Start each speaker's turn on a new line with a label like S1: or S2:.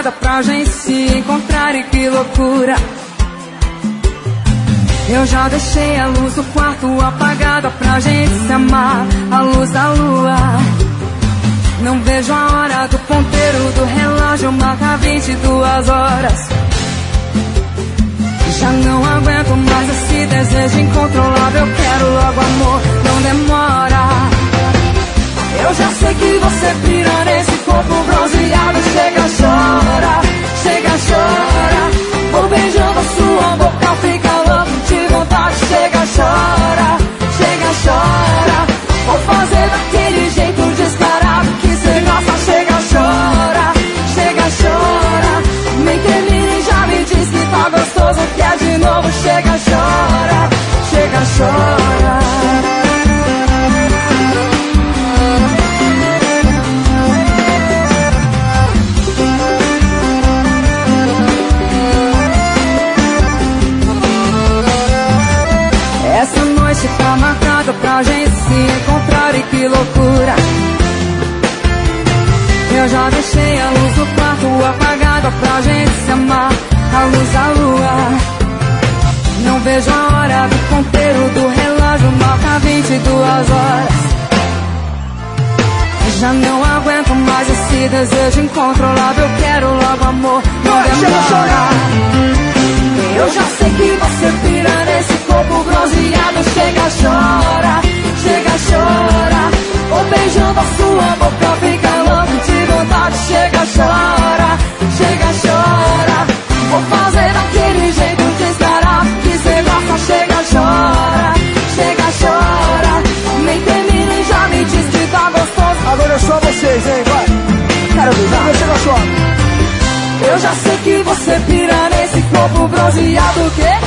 S1: apagada pra gente se encontrar e que loucura. Eu já deixei a luz do quarto apagada pra gente se amar, a luz da lua. Não vejo a hora do ponteiro do relógio marca 22 horas. Já não aguento mais esse desejo incontrolável. Eu quero logo amor, não demora. Eu já sei que você pira nesse corpo bronzeado. Chega, chora, chega, chora. Vou beijando a sua boca, fica louco de vontade. Chega, chora, chega, chora. Vou fazer daquele jeito descarado que cê gosta. Chega, chora, chega, chora. Nem termina e já me diz que tá gostoso. Quer de novo, chega, chora, chega, chora. Essa noite tá marcada pra gente se encontrar e que loucura. Eu já deixei a luz do quarto apagada pra gente se amar, a luz da lua. Não vejo a hora do ponteiro do relógio marca 22 horas. Já não aguento mais esse desejo incontrolável. Eu quero logo amor, não demora. Eu já sei que você pira nesse corpo bronzeado. Chega, chora, chega, chora. Vou beijando a sua boca, fica louco de vontade. Chega, chora, chega, chora. Vou fazer daquele jeito descarado que cê gosta. Chega, chora, chega, chora. Nem termina e já me diz que tá gostoso.
S2: Agora é só vocês, hein, vai. Quero ver, chega, chora.
S1: Eu já sei que você pira nesse corpo bronzeado. O quê?